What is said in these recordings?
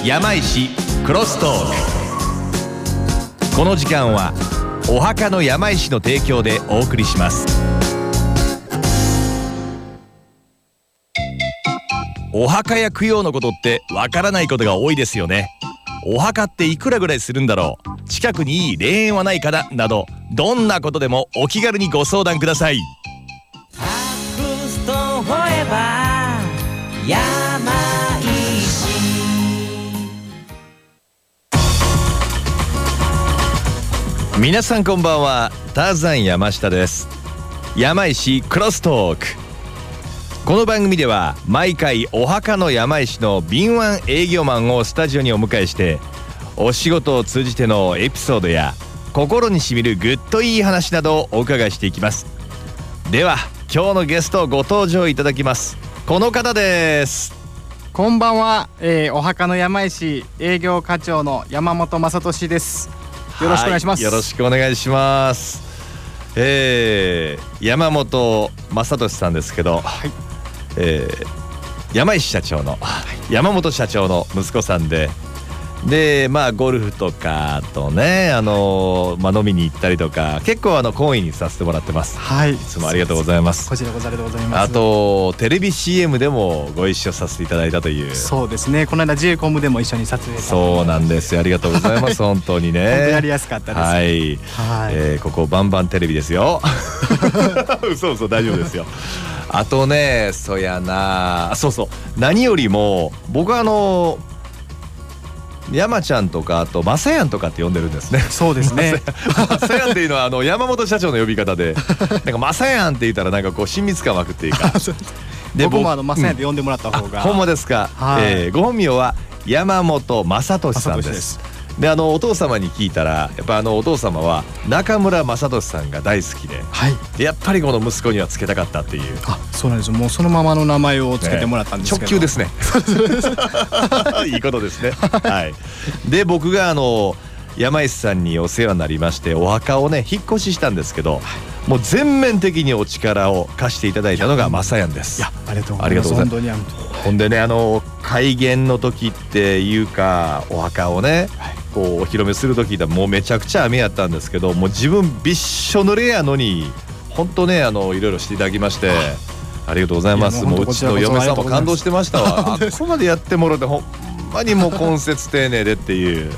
山石クロストーク。この時間はお墓の山石の提供でお送りします。お墓や供養のことってわからないことが多いですよね。お墓っていくらぐらいするんだろう、近くにいい霊園はないかな、などどんなことでもお気軽にご相談ください。皆さんこんばんは、ターザン山下です。山石クロストーク。この番組では毎回お墓の山石の敏腕営業マンをスタジオにお迎えして、お仕事を通じてのエピソードや心にしみるグッといい話などをお伺いしていきます。では今日のゲストご登場いただきます。この方です。 こんばんは、お墓の山石営業課長の山本正俊です。よろしくお願いします。 よろしくお願いします。山本正俊さんですけど、山石社長の、山本社長の息子さんで、ゴルフとかとね、飲みに行ったりとか結構懇意にさせてもらってます。いつもありがとうございます。 こちらこそありがとうございます。 あとテレビ CM でもご一緒させていただいたという。 そうですね、この間 J コムでも一緒に撮影。 そうなんですよ、ありがとうございます本当にね本当やりやすかったです。 ここバンバンテレビですよ嘘大丈夫ですよ。あとね、そう何よりも僕は山ちゃんとか、あとマサヤンとかって呼んでるんですね。 そうですねマサヤンっていうのは山本社長の呼び方で、なんかマサヤンって言ったらなんかこう親密感湧くっていうかで僕もマサヤンって呼んでもらった方が。 ほんまですか。ご本名は山本正俊さんです。でお父様に聞いたら、やっぱお父様は中村正俊さんが大好きで、でやっぱりこの息子にはつけたかったっていう。 そうなんですよ。もうそのままの名前をつけてもらったんですけど、 直球ですねいいことですねで僕が山石さんにお世話になりまして、お墓をね引っ越ししたんですけど、もう全面的にお力を貸していただいたのがマサヤンです。 ありがとうございます。本当にほんでね、改元の時っていうか、お墓をね、こうお披露目する時だ、もうめちゃくちゃ雨やったんですけど、もう自分びっしょ濡れやのに本当ねいろいろしていただきまして、ありがとうございます。もううちの嫁さんも感動してましたわここまでやってもらってほんまにもう根節丁寧でっていう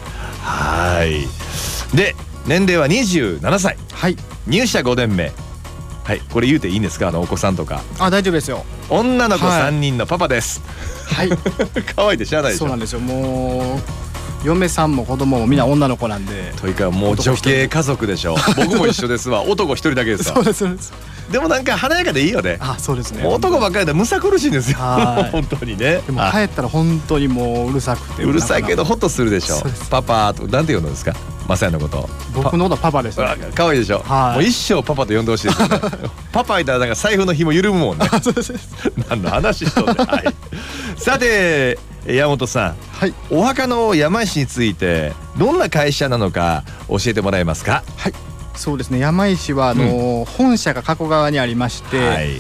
で年齢は27歳、入社5年目。これ言うていいんですか、お子さんとか。 大丈夫ですよ。 女の子3人のパパです。可愛いでしゃあないでしょ。 そうなんですよ。もう嫁さんも子供もみんな女の子なんで、 というかもう女系家族でしょ僕も一緒ですわ男一人だけですわ。そうです。でもなんか華やかでいいよね。 そうですね。 男ばっかりでむさ苦しいんですよ本当にね。 でも帰ったら本当にもううるさくて、 うるさいけどホッとするでしょ。パパとなんて呼ぶんですか、マサヤのこと。 僕のことはパパですね。 可愛いでしょ。もう一生パパと呼んでほしいですよねパパいたらなんか財布の紐緩むもんね何の話しとんねんさて山本さん、お墓の山石についてどんな会社なのか教えてもらえますか。 そうですね、山石は本社が加古川にありまして、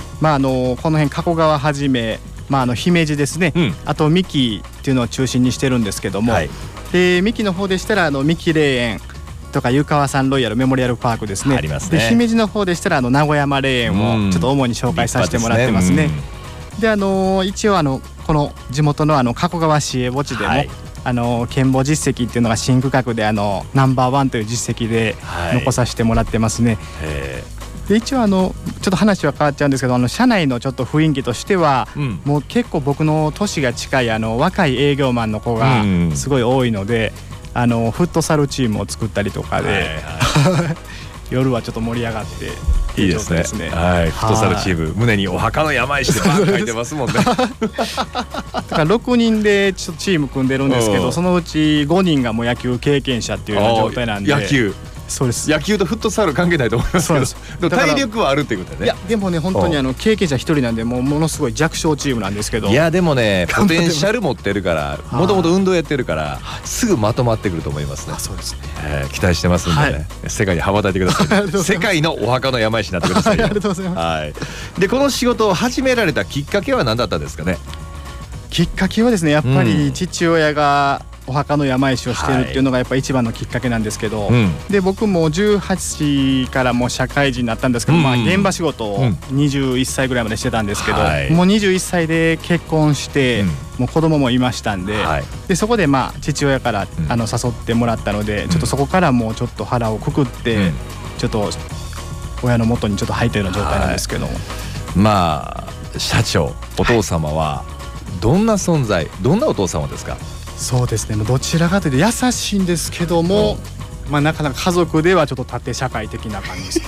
この辺加古川はじめ、姫路ですね、あと三木っていうのを中心にしてるんですけども、で三木の方でしたら三木霊園とか湯川山ロイヤルメモリアルパークですね。ありますね。で姫路の方でしたら名古屋山霊園をちょっと主に紹介させてもらってますね。で一応この地元の加古川市営墓地でも、健保実績っていうのが新区画でナンバーワンという実績で残させてもらってますね。で一応ちょっと話は変わっちゃうんですけど、社内のちょっと雰囲気としては、もう結構僕の年が近い若い営業マンの子がすごい多いので、フットサルチームを作ったりとかで、夜はちょっと盛り上がっていいですね。フットサルチーム、胸にお墓の山石でバー書いてますもんねだから6人でちょっとチーム組んでるんですけど、そのうち5人がもう野球経験者っていうような状態なんで。野球。そうです。野球とフットサル関係ないと思いますけど、でも体力はあるっていうことだね。いやでもね、本当に経験者一人なんで、ものすごい弱小チームなんですけど、いやでもねポテンシャル持ってるから、もともと運動やってるからすぐまとまってくると思いますね。そうですね。期待してますんでね、世界に羽ばたいてください世界のお墓の山石になってください。ありがとうございます。でこの仕事を始められたきっかけは何だったんですかね。きっかけはですね、やっぱり父親がお墓の山石をしてるっていうのがやっぱ一番のきっかけなんですけど、で僕も18からもう社会人になったんですけど、現場仕事を21歳ぐらいまでしてたんですけど、もう21歳で結婚して、もう子供もいましたんで、でそこで父親から誘ってもらったので、ちょっとそこからもうちょっと腹をくくって、ちょっと親の元にちょっと入ったような状態なんですけども、 社長、お父様はどんな存在、どんなお父様ですか？ そうですね、どちらかというと優しいんですけども、なかなか家族ではちょっと縦社会的な感じです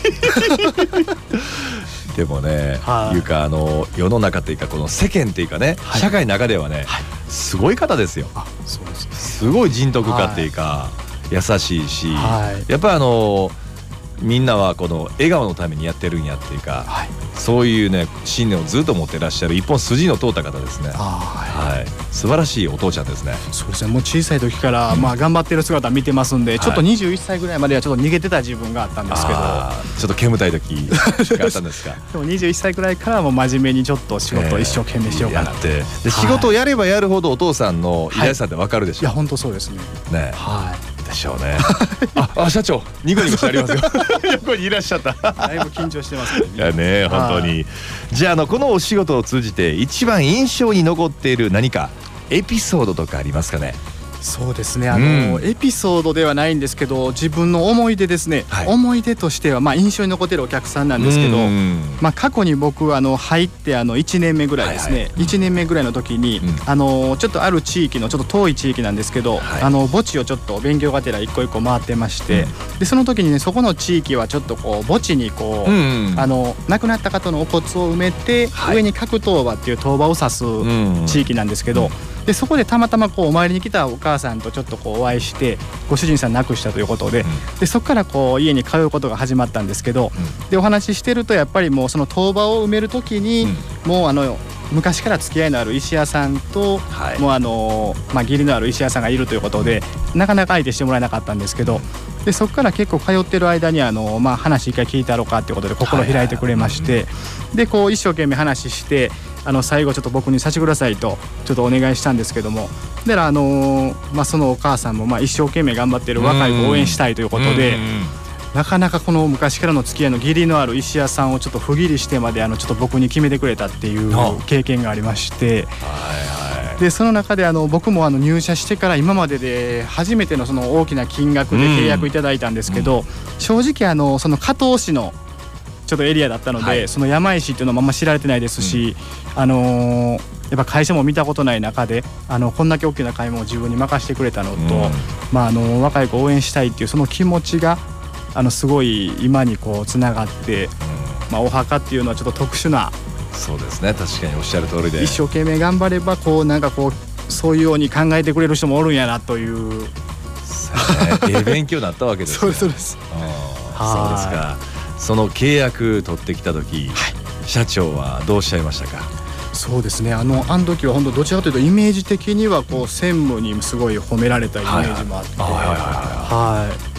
でもね、いうか世の中というかこの世間というかね、社会の中ではね、すごい方ですよ。 そうですね、 すごい人徳家っていうか、優しいし、やっぱりみんなはこの笑顔のためにやってるんやっていうか、そういうね信念をずっと持ってらっしゃる一本筋の通った方ですね。素晴らしいお父ちゃんですね。 そうですね、もう小さい時から頑張ってる姿見てますんで、ちょっと21歳ぐらいまではちょっと逃げてた自分があったんですけど、 ちょっと煙たい時があったんですか？ でも21歳ぐらいからも真面目にちょっと仕事を一生懸命しようかなって、 で仕事をやればやるほどお父さんの偉大さって分かるでしょ。 いや本当そうですね。 でしょうね。社長ニコニコしてありますよ。横にいらっしゃった。 だいぶ緊張してますね。 いやね、本当に。じゃあこのお仕事を通じて一番印象に残っている何かエピソードとかありますかね？ そうですね、エピソードではないんですけど、自分の思い出ですね、思い出としては印象に残っているお客さんなんですけど、過去に僕入って1年目ぐらいですね、1年目ぐらいの時にちょっとある地域のちょっと遠い地域なんですけど、墓地をちょっと勉強がてら一個一個回ってまして、でその時にね、そこの地域はちょっと墓地に亡くなった方のお骨を埋めて、上に角塔婆っていう塔婆を指す地域なんですけど、でそこでたまたまお参りに来たお母さんとちょっとお会いして、ご主人さん亡くしたということで、でそこから家に通うことが始まったんですけど、でお話ししてるとやっぱりもうその塔婆を埋める時に、もう昔から付き合いのある石屋さんと、もう義理のある石屋さんがいるということで、なかなか相手してもらえなかったんですけど、でそこから結構通ってる間に話一回聞いたろうかということで心開いてくれまして、で一生懸命話して、最後ちょっと僕にさせてくださいとちょっとお願いしたんですけども、だからそのお母さんも一生懸命頑張ってる若い子を応援したいということで、なかなかこの昔からの付き合いの義理のある石屋さんをちょっと不義理してまでちょっと僕に決めてくれたっていう経験がありまして、でその中で僕も入社してから今までで初めてのその大きな金額で契約いただいたんですけど、正直その加東市のちょっとエリアだったので、その山石っていうのもあんま知られてないですし、やっぱ会社も見たことない中でこんだけ大きな買い物を自分に任せてくれたのと、若い子を応援したいっていうその気持ちがすごい今につながって、お墓っていうのはちょっと特殊な、 そうですね、確かにおっしゃる通りで、 一生懸命頑張ればそういうように考えてくれる人もおるんやなという、 勉強になったわけですね。 そうです。 そうですか。その契約取ってきた時、社長はどうおっしゃいましたか？ そうですね、あの時は本当どちらかというとイメージ的には専務にすごい褒められたイメージもあって、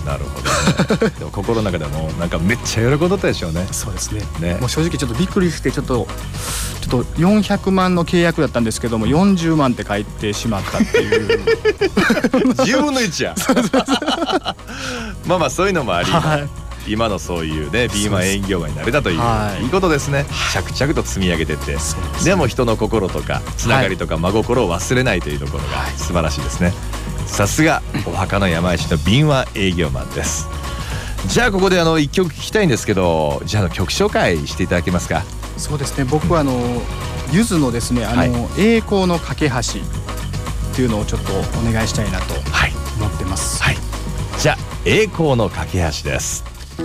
なるほど、ね、でも心の中でもなんかめっちゃ喜んだでしょうね。 そうですね、もう正直ちょっとびっくりして、ちょっと400万の契約だったんですけども40万って書いてしまったっていう 10分の1やまあそういうのもあり、今のそういうねビーマン営業マンになれたといういいことですね。着々と積み上げてって、でも人の心とかつながりとか真心を忘れないというところが素晴らしいですね。さすがお墓の山石の敏腕営業マンです。じゃあここで一曲聴きたいんですけど、じゃあ曲紹介していただけますか？ そうですね、僕はゆずのですね栄光の架け橋っていうのをちょっとお願いしたいなと思ってます。 じゃあ栄光の架け橋です。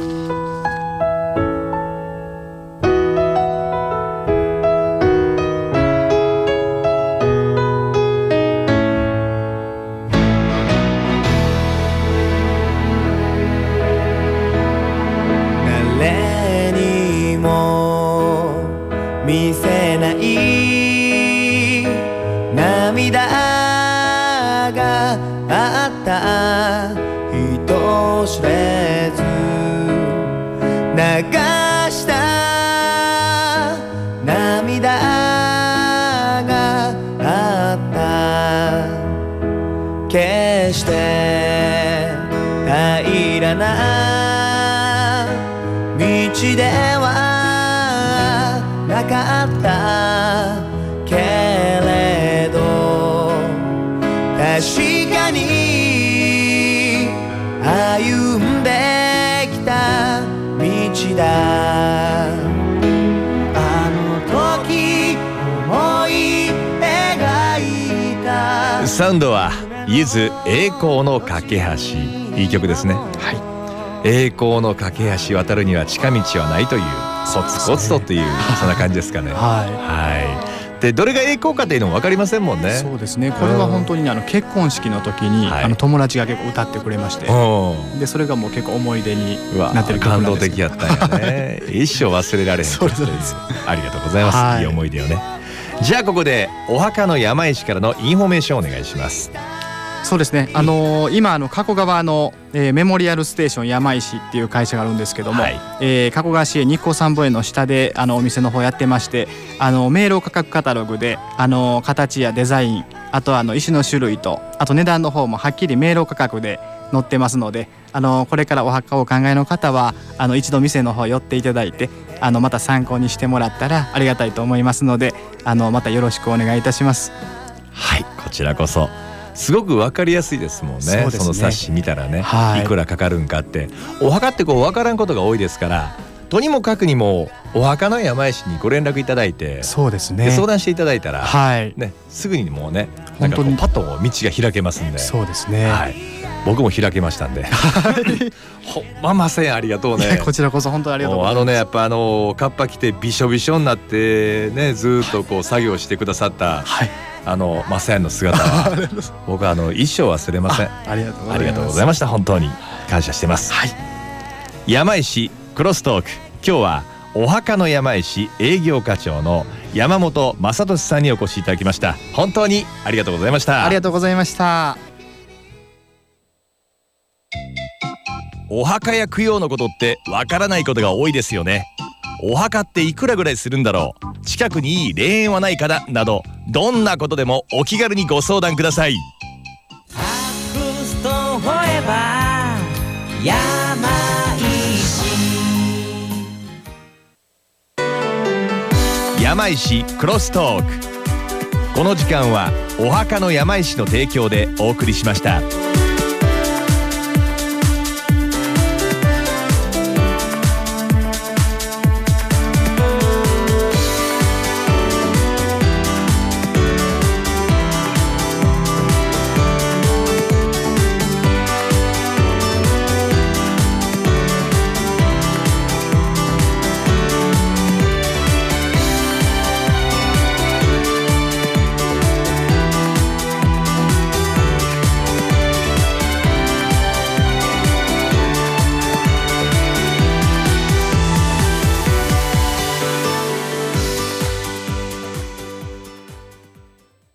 誰にも見せない涙があった人知れず流した涙があった。 決して平らな道ではなかったけれど、確かに歩んできた道だ。あの時思い描いた。 サウンドはゆず栄光の架け橋、いい曲ですね。 はい、 栄光の架け橋渡るには近道はないという、コツコツとっていう、そんな感じですかね。はい。でどれが栄光かっていうのも分かりませんもんね。 そうですね。これは本当に結婚式の時に、友達が結構歌ってくれまして、でそれがもう結構思い出になってる曲なんです。感動的やったんやね。一生忘れられへん曲という。ありがとうございます。いい思い出をね。じゃあここでお墓の山石からのインフォメーションをお願いします。 そうですね。今加古川の、メモリアルステーション山石っていう会社があるんですけども、加古川市営日光三本園の下でお店の方やってまして、明朗価格カタログで形やデザイン、あと石の種類と、あと値段の方もはっきり明朗価格で載ってますので、これからお墓をお考えの方は一度店の方寄っていただいて、また参考にしてもらったらありがたいと思いますので、またよろしくお願いいたします。 はい、こちらこそ。すごく分かりやすいですもんね。その冊子見たらね、いくらかかるんかって。お墓って分からんことが多いですから、とにもかくにもお墓の山石にご連絡いただいて、 そうですね、 相談していただいたら、ね、すぐにもうね、なんかこうパッと道が開けますんで。 そうですね、 僕も開けましたんでほんません、ありがとうね。 こちらこそ本当にありがとうございます。 やっぱカッパ着てびしょびしょになってね、ずっとこう作業してくださった、マサヤンの姿は僕は一生忘れません。 ありがとうございました。 本当に感謝してます。山石クロストーク、今日はお墓の山石営業課長の山本正俊さんにお越しいただきました。本当にありがとうございました。 ありがとうございました。 お墓や供養のことってわからないことが多いですよね。お墓っていくらぐらいするんだろう、近くにいい霊園はないかなど、どんなことでもお気軽にご相談ください。山石クロストーク。この時間はお墓の山石の提供でお送りしました。